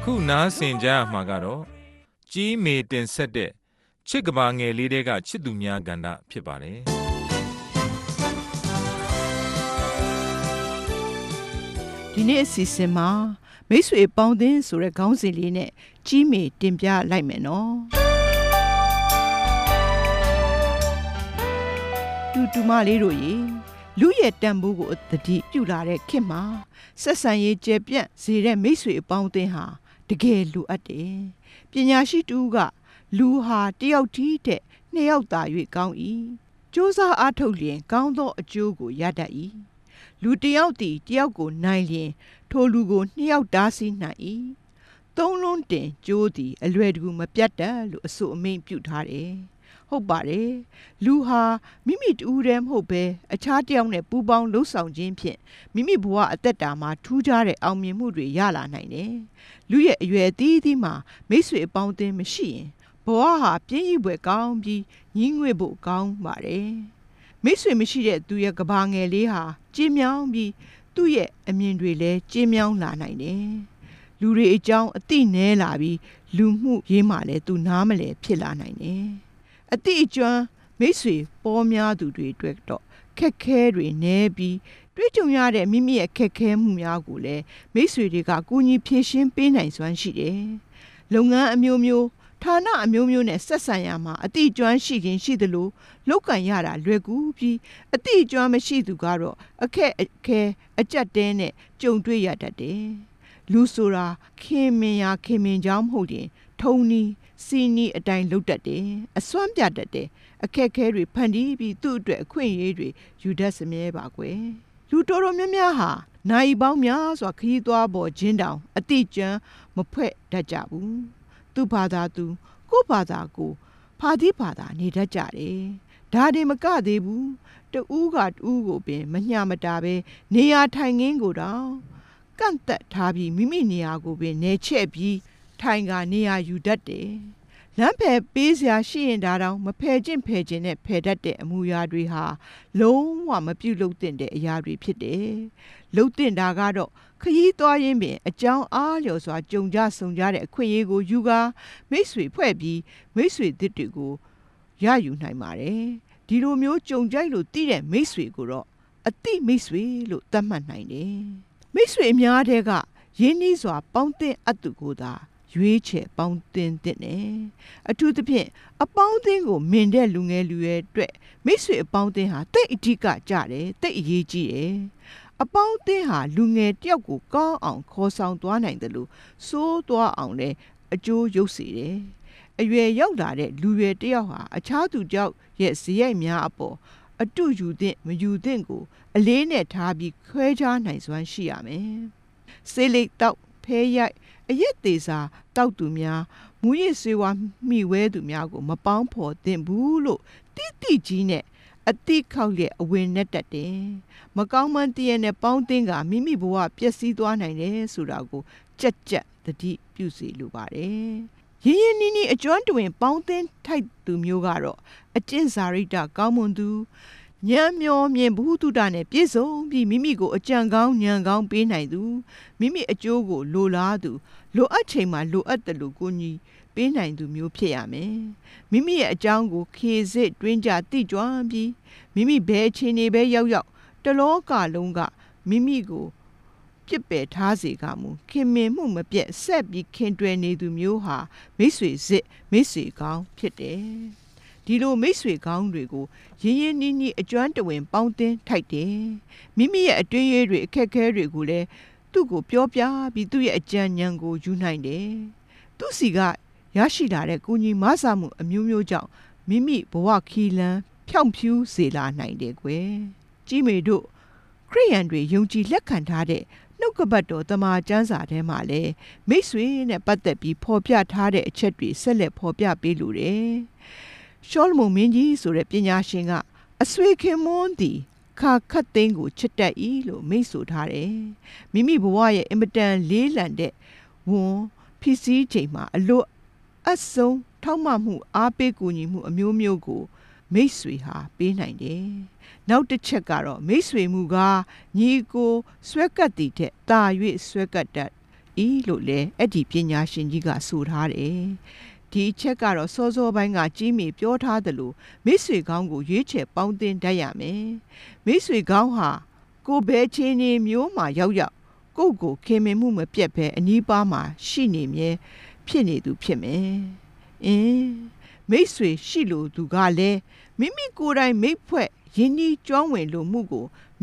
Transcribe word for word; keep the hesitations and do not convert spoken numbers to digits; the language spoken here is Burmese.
ခုနားဆင်ကြမှာကတော့ကြီးမေတင်ဆက်တဲ့ချစ်ကဘာငယ်လေးတွေကချစ်သူများကဏ္ဍဖြစ်ပါတယ်ဒီနေ့အစီအစဉ်မှာမိတ်ဆွေပေါင်းသင်းဆိုတဲ့ခေါင်းစဉ်လေးနဲ့ကြီးမေတင်ပြလိုက်မယ်နော်တူတူမလေးတို့ရေလူရဲ့တန်ဖိုးကိုသတိပြုလာတဲ့ခေတ်မှာဆက်ဆံရေးကျယ်ပြန့်စေတဲ့မိတ်ဆွေအပေါင်းအသင်းဟာတကယ်လိုအပ်တယ်။ပညာရှိတူကလူဟာတယောက်တည်းတဲ့နှစ်ယောက်သာ၍ကောင်း၏။စ조사အားထုတ်လျင်ကောင်းသောအကျိုးကိုရတတ်၏။လူတယောက်သည်တယောက်ကိုနိုင်လျင်ထိုလူကိုနှစ်ယောက်တားဆီးနိုင်၏။သုံးလုံးတင်ကြိုးသည်အလွယ်တကူမပြတ်တတ်လို့အဆိုအမိန့်ပြုထားတယ်။ဟုတ်ပါတယ်လူဟာမိမိတူတည်းမဟုတ်ပဲအခြားတယောက်နဲ့ပူးပေါင်းလှုပ်ဆောင်ခြင်းဖြင့်မိမိဘဝအသက်တာမှာထူးခြားတဲ့အောင်မြင်မှုတွေရလာနိုင်တယ်လူရဲ့အရွယ်အသီးသီးမှာမိတ်ဆွေအပေါင်းအသင်းမရှိရင်ဘဝဟာပြင်းရည်ပွဲကောင်းပြီးညှင်းငွေ့ဖို့ကောင်းပါတယ်မိတ်ဆွေမရှိတဲ့သူရဲ့ကဘာငယ်လေးဟာကြည်မြောင်းပြီးသူ့ရဲ့အမြင်တွေလည်းကြည်မြောင်းလာနိုင်တယ်လူတွေအကြောင်းအသိနည်းလာပြီးလူမှုရေးမှလည်းသူနားမလည်ဖြစ်လာနိုင်တယ်အတိအကျွမ်းမိတ်ဆွေပေါ်များသူတွေအတွက်တော့ခက်ခဲတွေနည်းပြီးတွေ့ကြုံရတဲ့မိမိရဲ့ခက်ခဲမှုများကိုလည်းမိတ်ဆွေတွေကကူညီဖြေရှင်းပေးနိုင်စွမ်းရှိတယ်။လုပ်ငန်းအမျိုးမျိုးဌာနအမျိုးမျိုးနဲ့ဆက်ဆံရမှာအတိအကျွမ်းရှိခြင်းရှိသလိုလောက်ကန်ရတာလွယ်ကူပြီးအတိအကျွမ်းမရှိသူကတော့အခက်အခဲအကြက်တဲနဲ့ကြုံတွေ့ရတတ်တယ်။လူဆိုတာခင်မင်ရာခင်မင်ကြောင်းမဟုတ်ရင်ထုံနီးစီနီအတိုင်းလုပ်တတ်တယ်အစွမ်းပြတတ်တယ်အခက်ခဲတွေဖန်တီးပြီးသူ့အတွက်အခွင့်အရေးတွေယူတတ်စမြဲပါကွယ်လူတော်တော်များများဟာနိုင်ပေါင်းများစွာခရီးသွားပေါ်ခြင်းတောင်အတိကျမ်းမဖွဲ့တတ်ကြဘူးသူ့ဘာသာသူကိုယ့်ဘာသာကိုဖာတိဘာသာနေတတ်ကြတယ်ဒါတွေမကသေးဘူးတူးကတူးကိုပင်မညှမတာပဲနေရာထိုင်ခင်းကိုတောင်ကန့်သက်ထားပြီးမိမိနေရာကိုပင်နေချက်ပြီးထိုင်ကနေရာယူတတ်တယ်လမ်းဖယ်ပေးစရာရှိရင်ဒါတောင်မဖယ်ကျင့်ဖယ်ခြင်းနဲ့ဖယ်တတ်တဲ့အမူအရာတွေဟာလုံးဝမပြုတ်လုပ်တဲ့အရာတွေဖြစ်တယ်လှုပ်တင်တာကတော့ခရီးသွားရင်းပင်အကြောင်းအားလျော်စွာကြုံကြဆုံကြတဲ့အခွင့်အရေးကိုယူကာမိတ်ဆွေဖွဲ့ပြီးမိတ်ဆွေသစ်တွေကိုရယူနိုင်ပါတယ်ဒီလိုမျိုးကြုံကြိုက်လို့တည်တဲ့မိတ်ဆွေကိုတော့အတိမိတ်ဆွေလို့သတ်မှတ်နိုင်တယ်မိတ်ဆွေအများတဲ့ကရင်းနှီးစွာပေါင်းသင်းအပ်သူကိုသာရွေးချယ်ပေါင်းသင်းတဲ့နဲ့အထူးသဖြင့်အပေါင်းအသင်းကိုမင်တဲ့လူငယ်လူရွယ်အတွက်မိတ်ဆွေအပေါင်းအသင်းဟာတိတ်အဓိကကြတယ်တိတ်အရေးကြီးတယ်အပေါင်းအသင်းဟာလူငယ်တယောက်ကိုကောင်းအောင်ခေါ်ဆောင်သွားနိုင်တယ်လို့စိုးသွားအောင်လည်းအကျိုးရုပ်စေတယ်အရွယ်ရောက်လာတဲ့လူရွယ်တယောက်ဟာအခြားသူတယောက်ရဲ့ဇယိုက်များအပေါ်အတူယူသင့်မယူသင့်ကိုအလေးနဲ့ထားပြီးခွဲခြားနိုင်စွမ်းရှိရမယ်စေလိတ်တော့ဖဲရိုက်အရက်သေးစာတောက်သူများမူရစ်စေဝါမိဝဲသူများကိုမပေါင်းဖော်သင့်ဘူးလို့တိတိကြီးနဲ့အတိခောက်ရဲ့အဝင်နဲ့တက်တယ်မကောင်းမှန်းတည့်ရနဲ့ပေါင်းသင်းကမိမိဘဝပျက်စီးသွားနိုင်တယ်ဆိုတာကိုကြက်ကြက်သတိပြုစေလိုပါတယ်ရင်းရင်းနှီးနှီးအကျွမ်းတွင်ပေါင်းသင်းထိုက်သူမျိုးကတော့အကျင့်စာရိတ္တကောင်းမွန်သူဉာဏ်မျောမြင်ဘုဟုတုတနဲ့ပြည့်စုံပြီးမိမိကိုအကြံကောင်းဉာဏ်ကောင်းပေးနိုင်သူမိမိအကျိုးကိုလိုလားသူလိုအပ်ချိန်မှာလိုအပ်တယ်လို့ကိုညီပေးနိုင်သူမျိုးဖြစ်ရမယ်မိမိရဲ့အကြောင်းကိုခေစစ်တွင်းကြသိကြွပြီးမိမိဘယ်အခြေအနေပဲရောက်ရောက်တလောကလုံးကမိမိကိုပြစ်ပယ်ထားစေကမူခင်မင်မှုမပြတ်ဆက်ပြီးခင်တွယ်နေသူမျိုးဟာမိတ်ဆွေစစ်မိတ်ဆွေကောင်းဖြစ်တယ်ဒီလိုမိတ်ဆွေကောင်းတွေကိုရင်းရင်းနှီးနှီးအကျွမ်းတဝင်ပေါင်းသင်းထိုက်တယ်မိမိရဲ့အတွင်းရေးတွေအခက်အခဲတွေကိုလည်းသူ့ကိုပြောပြပြီးသူ့ရဲ့အကြံဉာဏ်ကိုယူနိုင်တယ်သူစီကရရှိလာတဲ့ကိုကြီးမဆာမှုအမျိုးမျိုးကြောင့်မိမိဘဝခီလန်းဖြောင့်ဖြူးစေလာနိုင်တယ်ကွယ်ကြီးမေတို့ခရိယန်တွေယုံကြည်လက်ခံထားတဲ့နှုတ်ကပတ်တော်တမန်ကျမ်းစာထဲမှာလည်းမိတ်ဆွေနဲ့ပတ်သက်ပြီးဖော်ပြထားတဲ့အချက်တွေဆက်လက်ဖော်ပြပေးလိုတယ်ရှောလမုန်မင်းကြီးဆိုတဲ့ပညာရှင်ကအဆွေခင်မွန်းသည်ခါခတ်သိန်းကိုချစ်တတ်၏လို့မိတ်ဆိုထားတယ်မိမိဘဝရဲ့အင်မတန်လေးလံတဲ့ဝန်ဖြစ်စည်းချိန်မှာအလို့အဆုံးထောက်မှမှုအားပေးကူညီမှုအမျိုးမျိုးကိုမိတ်ဆွေဟာပေးနိုင်တယ်နောက်တစ်ချက်ကတော့မိတ်ဆွေမှုကညီကိုဆွဲကပ်တည်တဲ့တာ၍ဆွဲကပ်တတ်၏လို့လည်းအဲ့ဒီပညာရှင်ကြီးကဆိုထားတယ်ဒီချက်ကတော့စောစောပိုင်းကကြီးမေပြောထားသလိုမိတ်ဆွေကောင်းကိုရွေးချယ်ပေါင်းသင်းတတ်ရမယ်မိတ်ဆွေကောင်းဟာကိုယ်ဘဲချင်းနေမျိုးမှာရောက်ရောက်ကိုယ့်ကိုခင်မင်မှုမပြတ်ဘဲအနီးပါးမှာရှိနေမြဲဖြစ်နေသူဖြစ်မယ်အင်းမိတ်ဆွေရှိလို့သူကလည်းမိမိကိုယ်တိုင်မိတ်ဖွဲ့ယဉ်ဤကျွမ်းဝင်လို့မှုကို